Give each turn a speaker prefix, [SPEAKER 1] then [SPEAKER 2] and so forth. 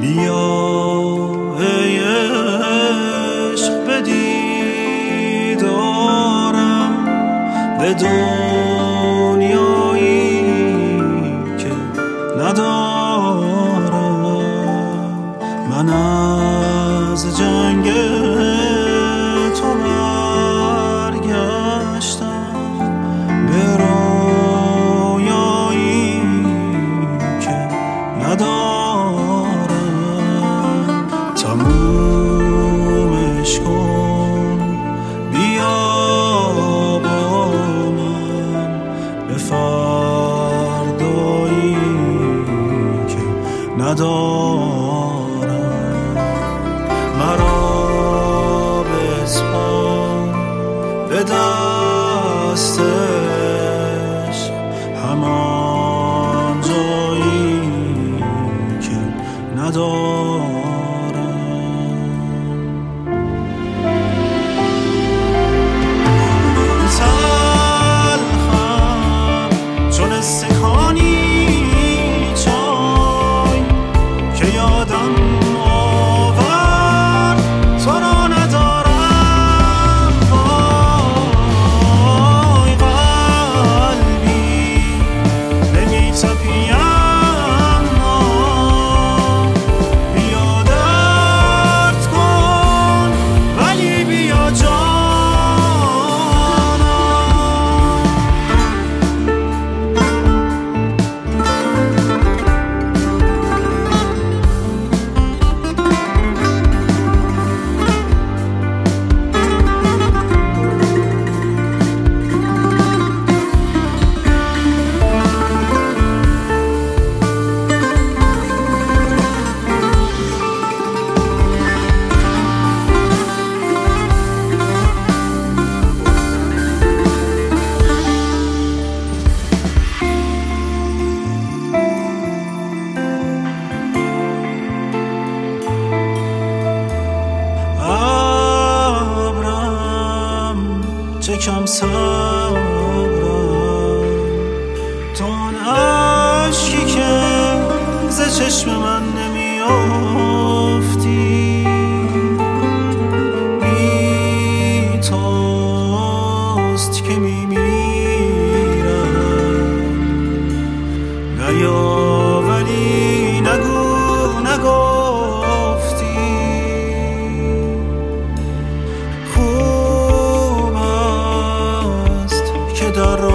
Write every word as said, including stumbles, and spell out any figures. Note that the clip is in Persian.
[SPEAKER 1] بیا ای عشق به دیدارم، به دنیایی که ندارم. من از جنگ تو برگشتم به رویایی که ندارم. تمومش کن، بیا با من به فردایی که ندارم. مرا بسپار به دستش، همان جایی که ندارم. تلخم چون استکانی چای که یادم آور تو را ندارم. وای قلبی نمی تپیم، بیا درد کن ولی بیا جانم. چه کم صبرم، تو آن عشقی که ز چشم من نمیافتی، بی توست که میمیرم. نیا ولی نگو نگفتی، خوب است که در